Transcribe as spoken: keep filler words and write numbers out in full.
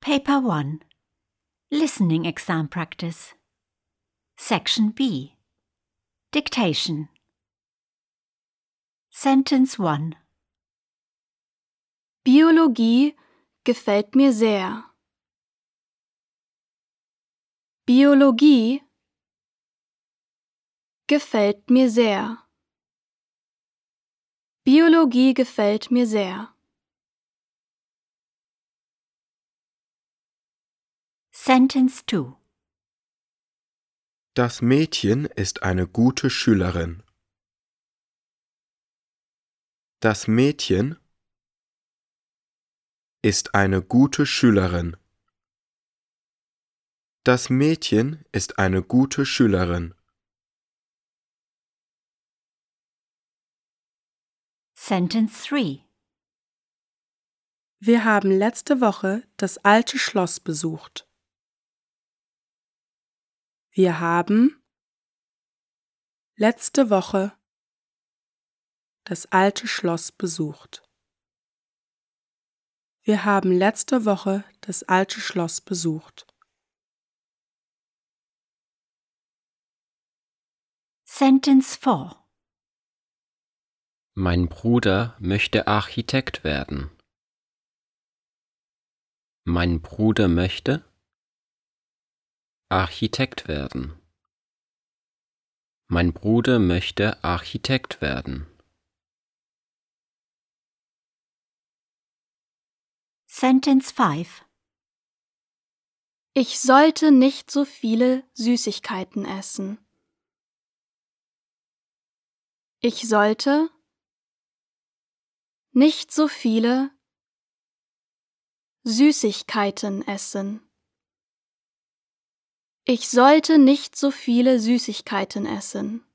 Paper one. Listening exam practice. Section B. Dictation. Sentence one. Biologie gefällt mir sehr. Biologie gefällt mir sehr. Biologie gefällt mir sehr. Sentence two. Das Mädchen ist eine gute Schülerin. Das Mädchen ist eine gute Schülerin. Das Mädchen ist eine gute Schülerin. Sentence three. Wir haben letzte Woche das alte Schloss besucht. Wir haben letzte Woche das alte Schloss besucht. Wir haben letzte Woche das alte Schloss besucht. Sentence four. Mein Bruder möchte Architekt werden. Mein Bruder möchte Architekt werden. Mein Bruder möchte Architekt werden. Sentence five. Ich sollte nicht so viele Süßigkeiten essen. Ich sollte nicht so viele Süßigkeiten essen. Ich sollte nicht so viele Süßigkeiten essen.